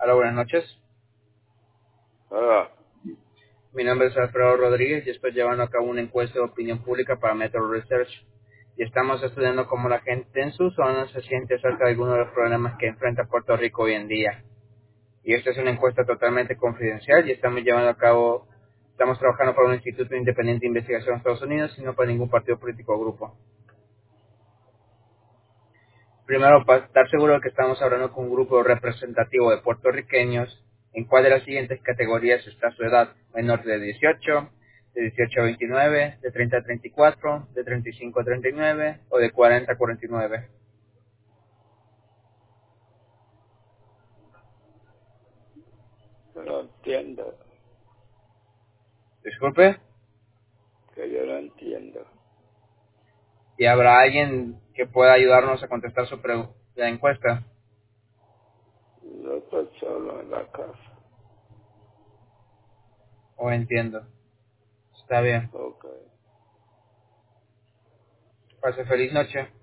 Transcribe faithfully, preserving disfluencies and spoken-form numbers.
Hola, buenas noches. Ah, Mi nombre es Alfredo Rodríguez y estoy llevando a cabo una encuesta de opinión pública para Metro Research. Y estamos estudiando cómo la gente en su zona se siente acerca de algunos de los problemas que enfrenta Puerto Rico hoy en día. Y esta es una encuesta totalmente confidencial y estamos llevando a cabo, estamos trabajando para un instituto independiente de investigación en Estados Unidos y no para ningún partido político o grupo. Primero, para estar seguro de que estamos hablando con un grupo representativo de puertorriqueños, ¿en cuál de las siguientes categorías está su edad? Menor de dieciocho, de dieciocho a veintinueve, de treinta a treinta y cuatro, de treinta y cinco a treinta y nueve o de cuarenta a cuarenta y nueve. yo no entiendo, Disculpe, que yo no entiendo. ¿y habrá alguien que pueda ayudarnos a contestar su pregu- la encuesta? No estoy solo en la casa. O entiendo. Está bien. Ok. Pase feliz noche.